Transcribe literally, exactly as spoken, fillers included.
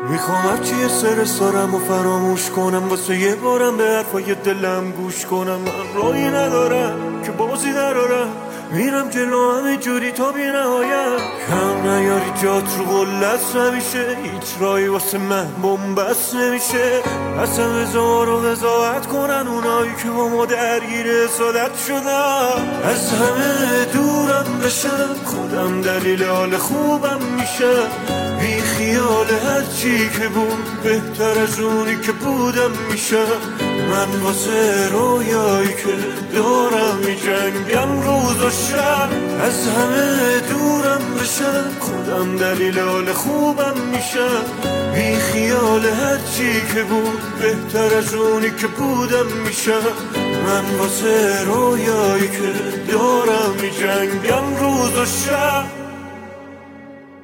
میخوام هرچی یه سر سارم و فراموش کنم، واسه یه بارم به حرفای دلم گوش کنم. من راهی ندارم که بازی ندارم، میرم جلو همه جوری تا بی نهایت. کم نیاری جات رو قلت نمیشه، هیچ راهی واسه من بومبست نمیشه. اصلا هزار و قضاوت کنن اونایی که با ما درگیر حسادت شدن. از همه دورم بشم، خودم دلیل حال خوبم میشه. بی خیال هرچی که بود بهتر از اونی که بودم میشه. من واسه رویایی که دارم میجنگم روز و شب. از همه دورم بشم، خودم دلیل حال خوبم میشه. بی خیال هرچی که بود بهتر از اونی که بودم میشه. من واسه رویایی که دارم میجنگم روز و شب.